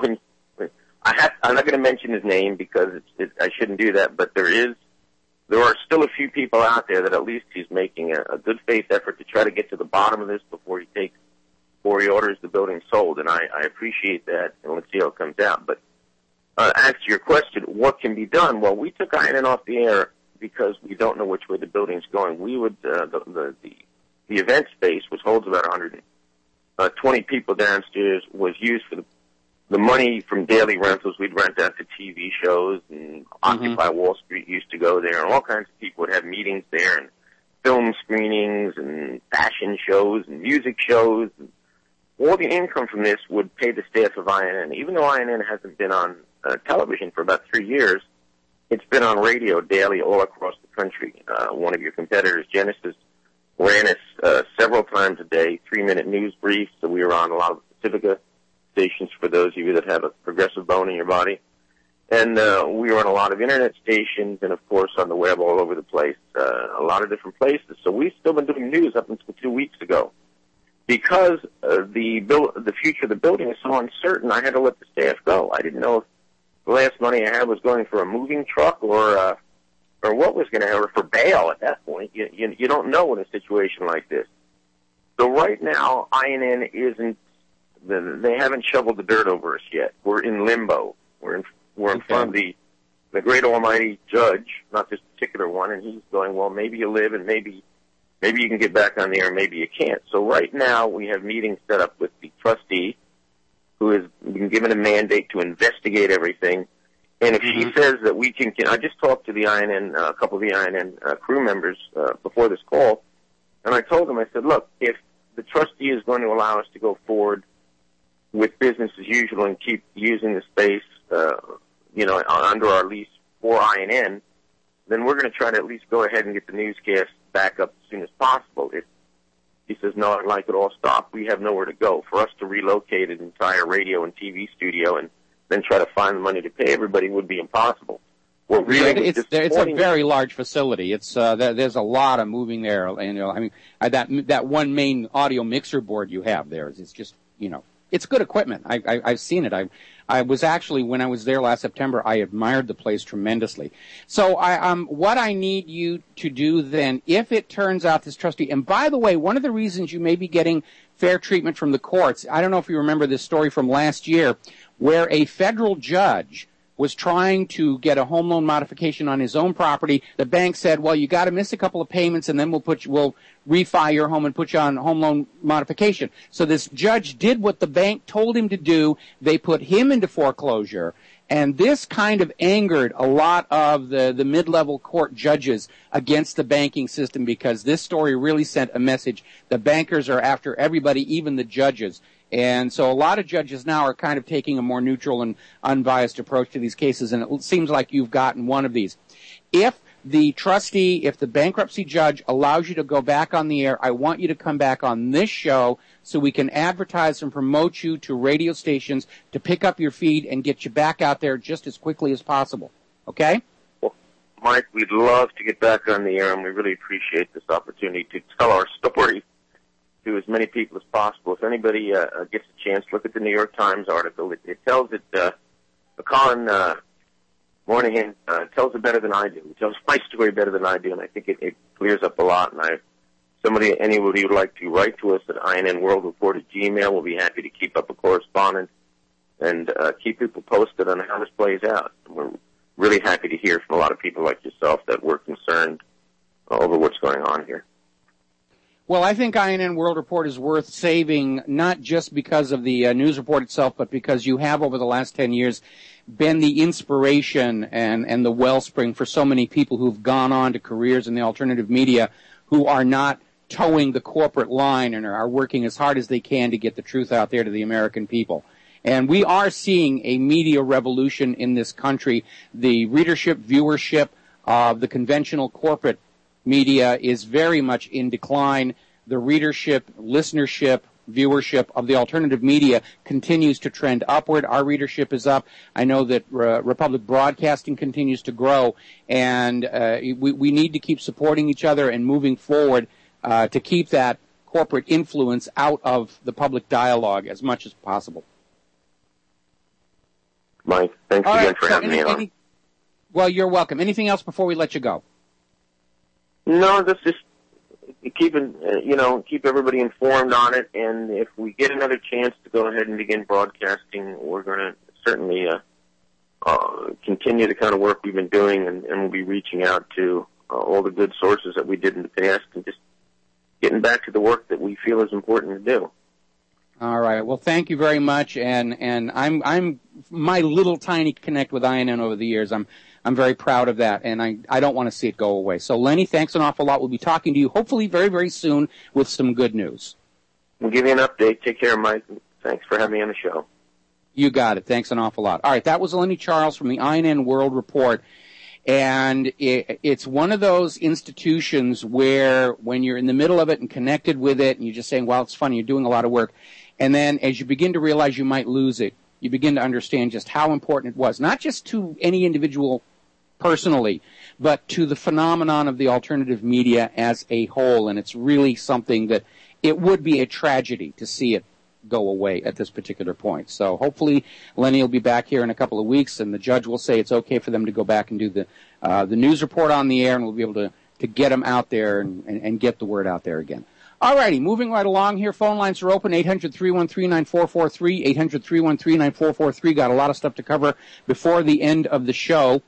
I'm not going to mention his name because I shouldn't do that. But there are still a few people out there that at least he's making a good faith effort to try to get to the bottom of this before he orders the building sold. And I appreciate that. And let's see how it comes out. But as to your question, what can be done? Well, we took INN off the air because we don't know which way the building's going. We would the event space, which holds about 120 people downstairs, was used for the money from daily rentals. We'd rent out to TV shows, and Occupy Wall Street used to go there, and all kinds of people would have meetings there, and film screenings, and fashion shows, and music shows. And all the income from this would pay the staff of INN. Even though INN hasn't been on television for about 3 years, it's been on radio daily all across the country. One of your competitors, Genesis, ran us several times a day, 3-minute news briefs. So we were on a lot of Pacifica stations for those of you that have a progressive bone in your body. And we were on a lot of internet stations and, of course, on the web all over the place, a lot of different places. So we've still been doing news up until 2 weeks ago. Because the future of the building is so uncertain, I had to let the staff go. I didn't know if the last money I had was going for a moving truck or what was going to happen, or for bail at that point. You don't know in a situation like this. So right now, INN isn't, they haven't shoveled the dirt over us yet. We're in limbo. We're in front of the great almighty judge, not this particular one, and he's going, well, maybe you live and maybe you can get back on the air, maybe you can't. So right now, we have meetings set up with the trustee, who has been given a mandate to investigate everything. And if she says that we can, I just talked to the INN, a couple of the INN crew members before this call, and I told them, I said, look, if the trustee is going to allow us to go forward with business as usual and keep using the space, under our lease for INN, then we're going to try to at least go ahead and get the newscast back up as soon as possible. If he says, no, I'd like it all stopped, we have nowhere to go. For us to relocate an entire radio and TV studio and then try to find the money to pay everybody would be impossible. It's a very large facility. It's there's a lot of moving there. And, that one main audio mixer board you have there is just, it's good equipment. I've seen it. I was actually, when I was there last September, I admired the place tremendously. So what I need you to do then, if it turns out this trustee, and by the way, one of the reasons you may be getting fair treatment from the courts, I don't know if you remember this story from last year, where a federal judge was trying to get a home loan modification on his own property. The bank said, well, you got to miss a couple of payments and then we'll refi your home and put you on home loan modification. So this judge did what the bank told him to do. They put him into foreclosure. And this kind of angered a lot of the mid-level court judges against the banking system, because this story really sent a message. The bankers are after everybody, even the judges. And so a lot of judges now are kind of taking a more neutral and unbiased approach to these cases, and it seems like you've gotten one of these. If the trustee, if the bankruptcy judge allows you to go back on the air, I want you to come back on this show so we can advertise and promote you to radio stations to pick up your feed and get you back out there just as quickly as possible. Okay? Well, Mike, we'd love to get back on the air, and we really appreciate this opportunity to tell our story to as many people as possible. If anybody gets a chance, look at the New York Times article. It tells it, Colin Moynihan tells it better than I do. He tells my story better than I do, and I think it clears up a lot. And anybody would like to write to us at INNWorldReport@gmail.com. We'll be happy to keep up a correspondence and keep people posted on how this plays out. We're really happy to hear from a lot of people like yourself that we're concerned over what's going on here. Well, I think INN World Report is worth saving, not just because of the news report itself, but because you have, over the last 10 years, been the inspiration and the wellspring for so many people who've gone on to careers in the alternative media who are not towing the corporate line and are working as hard as they can to get the truth out there to the American people. And we are seeing a media revolution in this country. The readership, viewership of the conventional corporate media is very much in decline. The readership, listenership, viewership of the alternative media continues to trend upward. Our readership is up. I know that Republic Broadcasting continues to grow, and we need to keep supporting each other and moving forward to keep that corporate influence out of the public dialogue as much as possible. Mike, thanks again for having me on. Well, you're welcome. Anything else before we let you go? No, that's just keeping, keep everybody informed on it. And if we get another chance to go ahead and begin broadcasting, we're going to certainly continue the kind of work we've been doing, and we'll be reaching out to all the good sources that we did in the past, and just getting back to the work that we feel is important to do. All right. Well, thank you very much. And I'm my little tiny connect with INN over the years. I'm very proud of that, and I don't want to see it go away. So, Lenny, thanks an awful lot. We'll be talking to you hopefully very, very soon with some good news. We'll give you an update. Take care, Mike. Thanks for having me on the show. You got it. Thanks an awful lot. All right, that was Lenny Charles from the INN World Report. And it's one of those institutions where when you're in the middle of it and connected with it, and you're just saying, well, it's funny, you're doing a lot of work. And then as you begin to realize you might lose it, you begin to understand just how important it was, not just to any individual personally, but to the phenomenon of the alternative media as a whole. And it's really something that it would be a tragedy to see it go away at this particular point. So hopefully Lenny will be back here in a couple of weeks, and the judge will say it's okay for them to go back and do the news report on the air, and we'll be able to get them out there and get the word out there again. All righty, moving right along here. Phone lines are open, 800-313-9443, 800-313-9443. Got a lot of stuff to cover before the end of the show.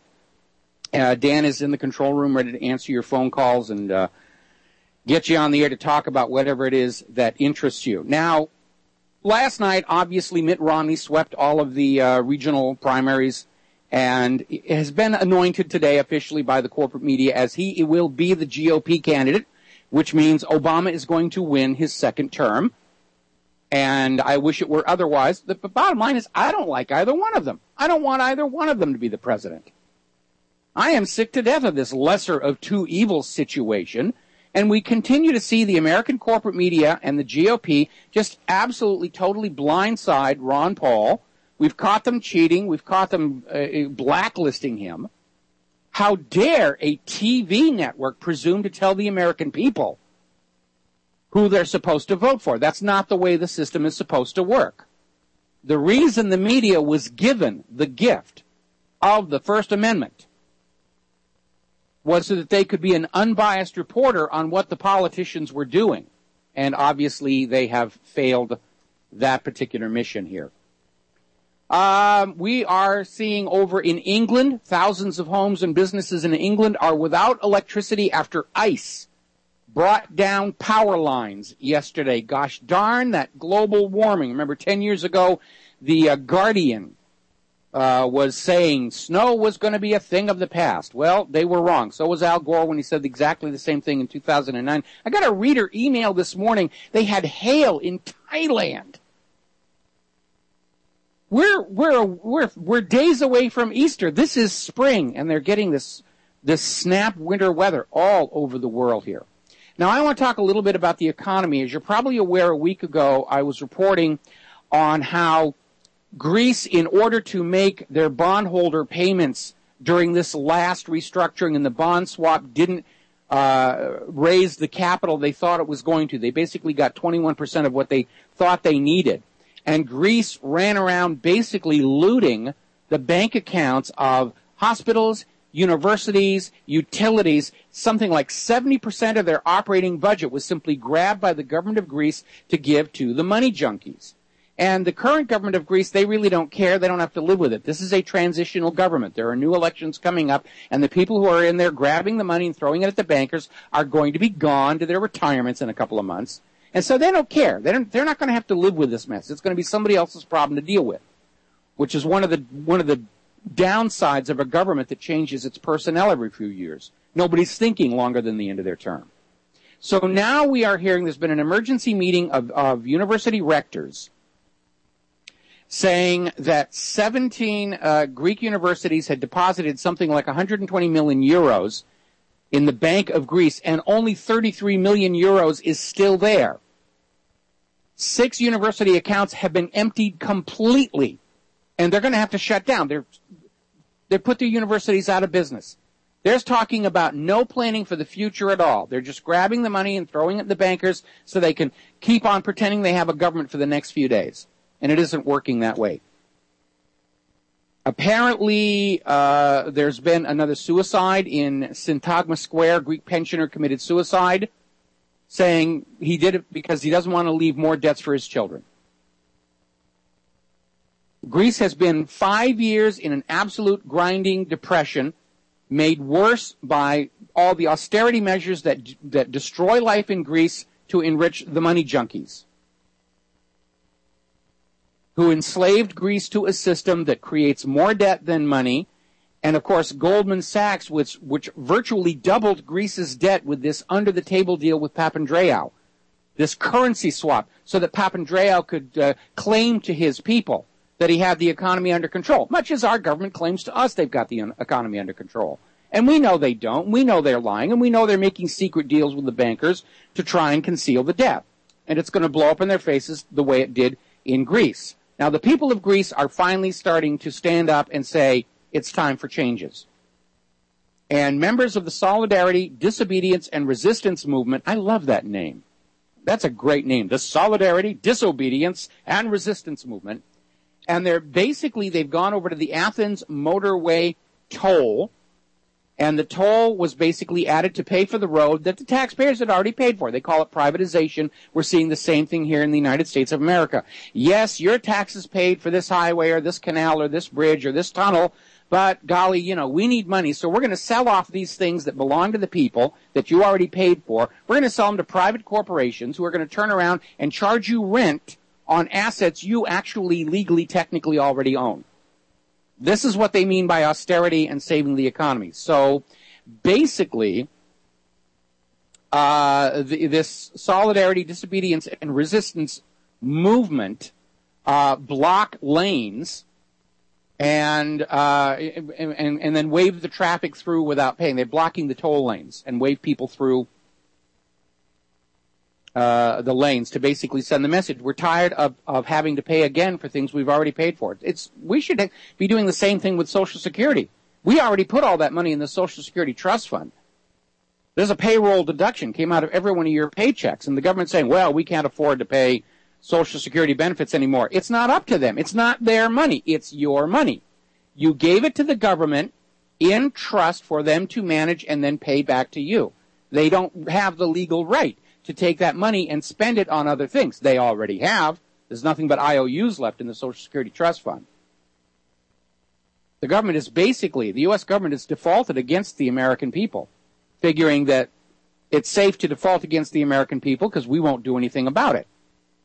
Dan is in the control room ready to answer your phone calls and get you on the air to talk about whatever it is that interests you. Now, last night, obviously, Mitt Romney swept all of the regional primaries and has been anointed today officially by the corporate media as he will be the GOP candidate, which means Obama is going to win his second term. And I wish it were otherwise. The bottom line is I don't like either one of them. I don't want either one of them to be the president. I am sick to death of this lesser of two evils situation. And we continue to see the American corporate media and the GOP just absolutely, totally blindside Ron Paul. We've caught them cheating. We've caught them blacklisting him. How dare a TV network presume to tell the American people who they're supposed to vote for? That's not the way the system is supposed to work. The reason the media was given the gift of the First Amendment was so that they could be an unbiased reporter on what the politicians were doing. And obviously they have failed that particular mission here. We are seeing over in England, thousands of homes and businesses in England are without electricity after ice brought down power lines yesterday. Gosh darn that global warming. Remember 10 years ago, the Guardian was saying snow was going to be a thing of the past. Well, they were wrong. So was Al Gore when he said exactly the same thing in 2009. I got a reader email this morning. They had hail in Thailand. We're days away from Easter. This is spring, and they're getting this snap winter weather all over the world here. Now, I want to talk a little bit about the economy. As you're probably aware, a week ago, I was reporting on how Greece, in order to make their bondholder payments during this last restructuring and the bond swap, didn't raise the capital they thought it was going to. They basically got 21% of what they thought they needed. And Greece ran around basically looting the bank accounts of hospitals, universities, utilities. Something like 70% of their operating budget was simply grabbed by the government of Greece to give to the money junkies. And the current government of Greece, they really don't care. They don't have to live with it. This is a transitional government. There are new elections coming up, and the people who are in there grabbing the money and throwing it at the bankers are going to be gone to their retirements in a couple of months. And so they don't care. They're not going to have to live with this mess. It's going to be somebody else's problem to deal with, which is one of the downsides of a government that changes its personnel every few years. Nobody's thinking longer than the end of their term. So now we are hearing there's been an emergency meeting of university rectors saying that 17 Greek universities had deposited something like 120 million euros in the Bank of Greece, and only 33 million euros is still there. 6 university accounts have been emptied completely, and they're going to have to shut down. They put their universities out of business. They're talking about no planning for the future at all. They're just grabbing the money and throwing it at the bankers so they can keep on pretending they have a government for the next few days. And it isn't working that way. Apparently, there's been another suicide in Syntagma Square. A Greek pensioner committed suicide, saying he did it because he doesn't want to leave more debts for his children. Greece has been 5 years in an absolute grinding depression, made worse by all the austerity measures that destroy life in Greece to enrich the money junkies, who enslaved Greece to a system that creates more debt than money. And, of course, Goldman Sachs, which virtually doubled Greece's debt with this under-the-table deal with Papandreou, this currency swap, so that Papandreou could claim to his people that he had the economy under control, much as our government claims to us they've got the economy under control. And we know they don't. We know they're lying, and we know they're making secret deals with the bankers to try and conceal the debt. And it's going to blow up in their faces the way it did in Greece. Now, the people of Greece are finally starting to stand up and say it's time for changes. And members of the Solidarity, Disobedience, and Resistance movement, I love that name. That's a great name, the Solidarity, Disobedience, and Resistance movement. And they've gone over to the Athens motorway toll, and the toll was basically added to pay for the road that the taxpayers had already paid for. They call it privatization. We're seeing the same thing here in the United States of America. Yes, your taxes paid for this highway or this canal or this bridge or this tunnel, but golly, we need money, so we're going to sell off these things that belong to the people that you already paid for. We're going to sell them to private corporations who are going to turn around and charge you rent on assets you actually legally, technically already own. This is what they mean by austerity and saving the economy. So basically, this Solidarity, Disobedience, and Resistance movement block lanes and then wave the traffic through without paying. They're blocking the toll lanes and wave people through the lanes to basically send the message. We're tired of having to pay again for things we've already paid for. We should be doing the same thing with Social Security. We already put all that money in the Social Security Trust Fund. There's a payroll deduction came out of every one of your paychecks, and the government's saying, well, we can't afford to pay Social Security benefits anymore. It's not up to them. It's not their money. It's your money. You gave it to the government in trust for them to manage and then pay back to you. They don't have the legal right to take that money and spend it on other things. They already have. There's nothing but IOUs left in the Social Security Trust Fund. The U.S. government has defaulted against the American people, figuring that it's safe to default against the American people because we won't do anything about it.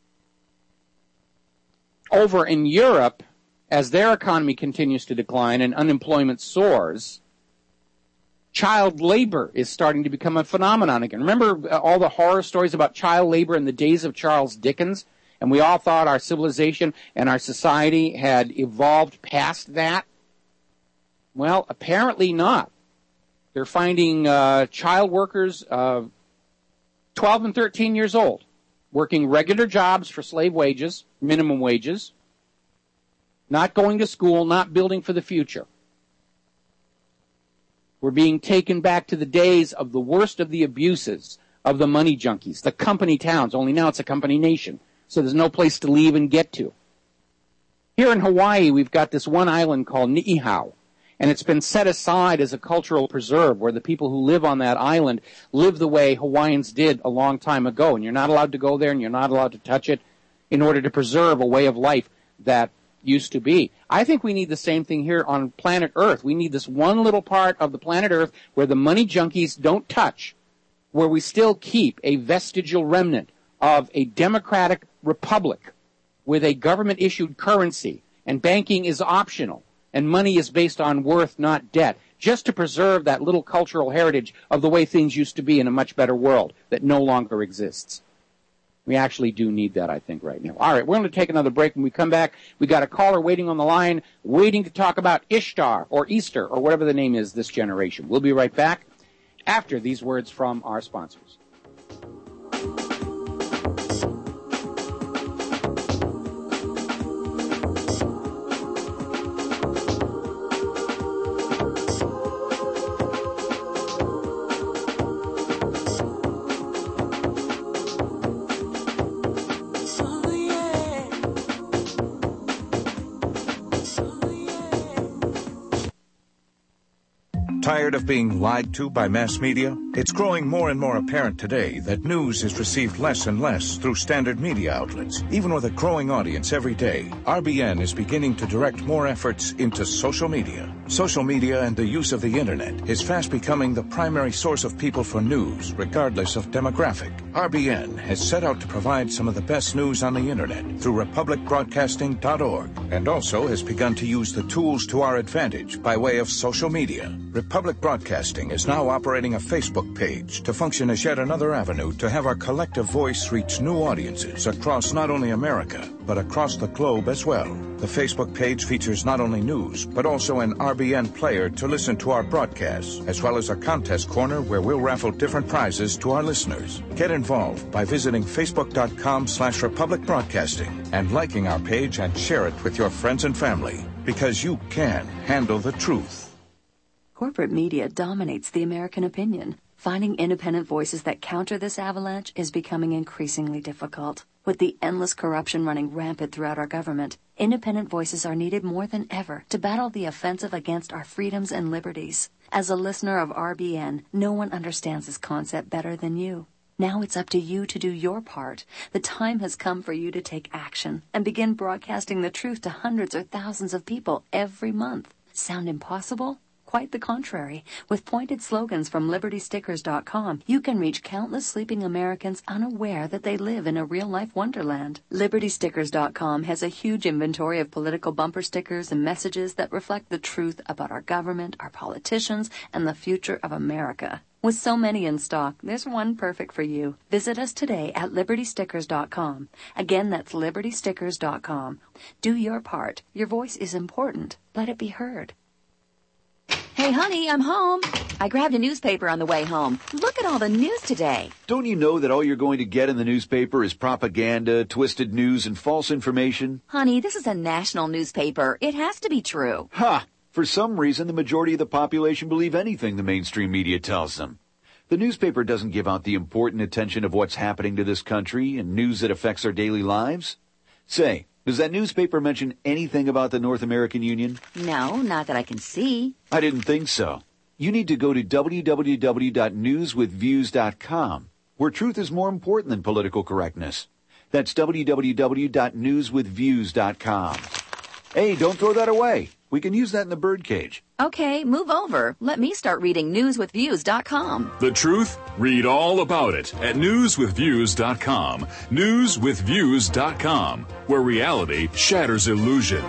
Over in Europe, as their economy continues to decline and unemployment soars, child labor is starting to become a phenomenon again. Remember all the horror stories about child labor in the days of Charles Dickens? And we all thought our civilization and our society had evolved past that? Well, apparently not. They're finding child workers 12 and 13 years old working regular jobs for slave wages, minimum wages, not going to school, not building for the future. We're being taken back to the days of the worst of the abuses of the money junkies, the company towns, only now it's a company nation, so there's no place to leave and get to. Here in Hawaii, we've got this one island called Ni'ihau, and it's been set aside as a cultural preserve where the people who live on that island live the way Hawaiians did a long time ago, and you're not allowed to go there and you're not allowed to touch it. in order to preserve a way of life that used to be. I think we need the same thing here on planet Earth. We need this one little part of the planet Earth where the money junkies don't touch, where we still keep a vestigial remnant of a democratic republic with a government-issued currency, and banking is optional, and money is based on worth, not debt, just to preserve that little cultural heritage of the way things used to be in a much better world that no longer exists. We actually do need that, I think, right now. All right, we're going to take another break. When we come back, we got a caller waiting on the line, waiting to talk about Ishtar or Easter or whatever the name is this generation. We'll be right back after these words from our sponsors. Tired of being lied to by mass media? It's growing more and more apparent today that news is received less and less through standard media outlets. Even with a growing audience every day, RBN is beginning to direct more efforts into social media. Social media and the use of the internet is fast becoming the primary source of people for news, regardless of demographic. RBN has set out to provide some of the best news on the internet through republicbroadcasting.org, and also has begun to use the tools to our advantage by way of social media. Republic Broadcasting is now operating a Facebook page to function as yet another avenue to have our collective voice reach new audiences across not only America, but across the globe as well. The Facebook page features not only news, but also an RBN player to listen to our broadcasts, as well as a contest corner where we'll raffle different prizes to our listeners. Get involved by visiting facebook.com/Republic Broadcasting and liking our page and share it with your friends and family, because you can handle the truth. Corporate media dominates the American opinion. Finding independent voices that counter this avalanche is becoming increasingly difficult. With the endless corruption running rampant throughout our government, independent voices are needed more than ever to battle the offensive against our freedoms and liberties. As a listener of RBN, no one understands this concept better than you. Now it's up to you to do your part. The time has come for you to take action and begin broadcasting the truth to hundreds or thousands of people every month. Sound impossible? Quite the contrary. With pointed slogans from LibertyStickers.com, you can reach countless sleeping Americans unaware that they live in a real-life wonderland. LibertyStickers.com has a huge inventory of political bumper stickers and messages that reflect the truth about our government, our politicians, and the future of America. With so many in stock, there's one perfect for you. Visit us today at LibertyStickers.com. Again, that's LibertyStickers.com. Do your part. Your voice is important. Let it be heard. Hey, honey, I'm home. I grabbed a newspaper on the way home. Look at all the news today. Don't you know that all you're going to get in the newspaper is propaganda, twisted news, and false information? Honey, this is a national newspaper. It has to be true. Ha! For some reason, the majority of the population believe anything the mainstream media tells them. The newspaper doesn't give out the important attention of what's happening to this country and news that affects our daily lives. Say, does that newspaper mention anything about the North American Union? No, not that I can see. I didn't think so. You need to go to www.newswithviews.com, where truth is more important than political correctness. That's www.newswithviews.com. Hey, don't throw that away. We can use that in the birdcage. Okay, move over. Let me start reading newswithviews.com. The truth? Read all about it at newswithviews.com. Newswithviews.com, where reality shatters illusion.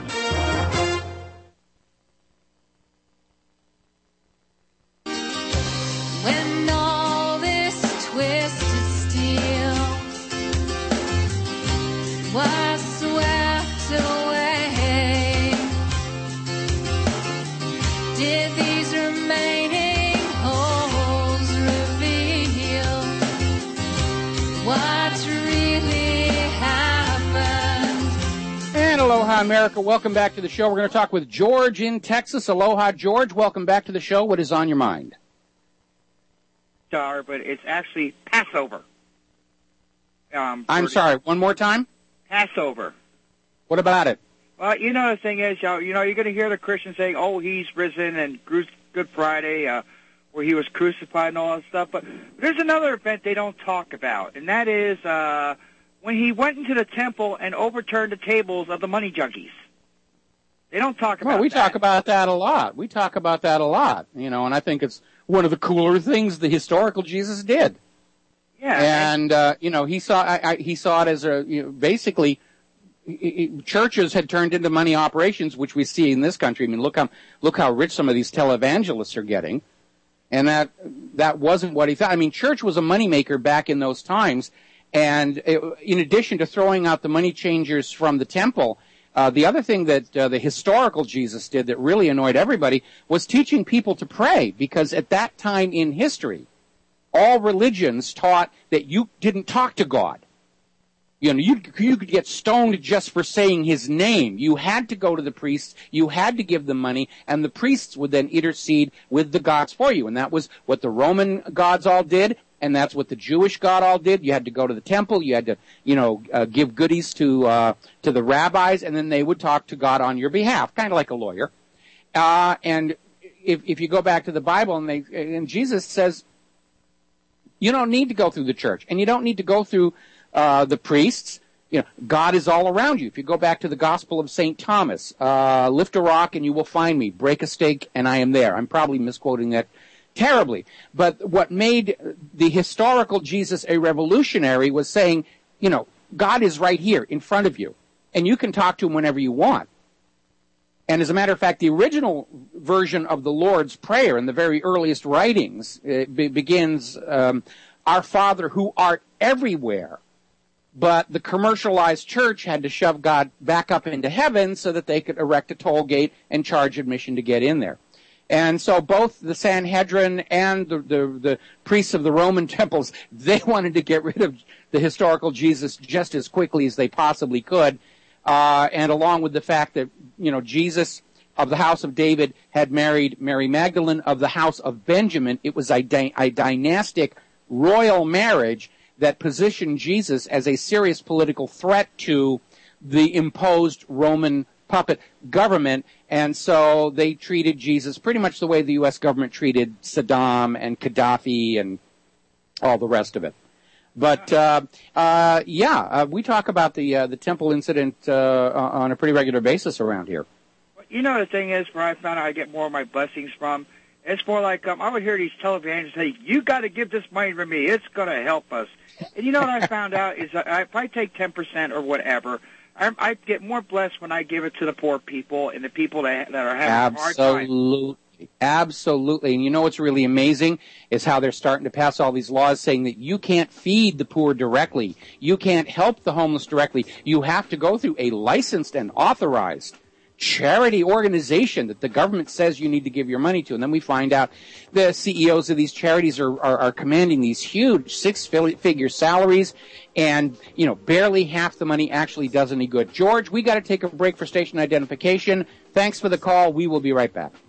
When all this twisted steel was swept away, did these remaining holes reveal what really happened? And aloha, America. Welcome back to the show. We're going to talk with George in Texas. Aloha, George. Welcome back to the show. What is on your mind? But it's actually Passover. I'm sorry, one more time? Passover. What about it? Well, the thing is, you're going to hear the Christians saying, oh, he's risen, and Good Friday, where he was crucified and all that stuff. But there's another event they don't talk about, and that is when he went into the temple and overturned the tables of the money junkies. They don't talk about Well, we that. talk about that a lot. We talk about that a lot, you know, and I think it's one of the cooler things the historical Jesus did. Yeah. And, you know, he saw it as basically, churches had turned into money operations, which we see in this country. I mean, look how rich some of these televangelists are getting. And that wasn't what he thought. I mean, church was a moneymaker back in those times. And in addition to throwing out the money changers from the temple, the other thing that the historical Jesus did that really annoyed everybody was teaching people to pray, because at that time in history, all religions taught that you didn't talk to God. You know, you could get stoned just for saying his name. You had to go to the priests, you had to give them money, and the priests would then intercede with the gods for you. And that was what the Roman gods all did, and that's what the Jewish God all did. You had to go to the temple, you had to, give goodies to the rabbis, and then they would talk to God on your behalf, kind of like a lawyer. And if you go back to the Bible, and Jesus says, you don't need to go through the church, and you don't need to go through the priests. You know, God is all around you. If you go back to the Gospel of St. Thomas, lift a rock and you will find me. Break a stake and I am there. I'm probably misquoting that terribly. But what made the historical Jesus a revolutionary was saying, you know, God is right here in front of you, and you can talk to him whenever you want. And as a matter of fact, the original version of the Lord's Prayer in the very earliest writings begins, Our Father who art everywhere. But the commercialized church had to shove God back up into heaven so that they could erect a toll gate and charge admission to get in there. And so both the Sanhedrin and the priests of the Roman temples, they wanted to get rid of the historical Jesus just as quickly as they possibly could. And along with the fact that, you know, Jesus of the house of David had married Mary Magdalene of the house of Benjamin, it was a dynastic royal marriage that positioned Jesus as a serious political threat to the imposed Roman puppet government. And so they treated Jesus pretty much the way the U.S. government treated Saddam and Gaddafi and all the rest of it. But, we talk about the temple incident on a pretty regular basis around here. You know, the thing is, where I found out I get more of my blessings from, it's more like I would hear these televangelists say, you got to give this money to me. It's going to help us. And you know what I found out is that if I take 10% or whatever, I get more blessed when I give it to the poor people and the people that are having a hard time. Absolutely. And you know what's really amazing is how they're starting to pass all these laws saying that you can't feed the poor directly. You can't help the homeless directly. You have to go through a licensed and authorized charity organization that the government says you need to give your money to. And then we find out the CEOs of these charities are commanding these huge six-figure salaries, and, you know, barely half the money actually does any good. George, we got to take a break for station identification. Thanks for the call. We will be right back.